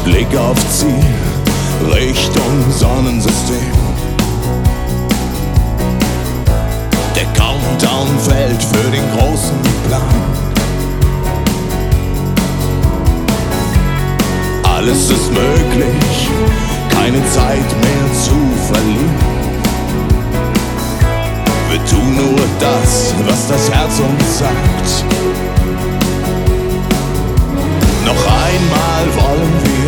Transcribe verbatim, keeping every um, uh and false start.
Blick auf Ziel, Richtung Sonnensystem. Der Countdown fällt für den großen Plan. Alles ist möglich, keine Zeit mehr zu verlieren. Wir tun nur das, was das Herz uns sagt. Noch einmal wollen wir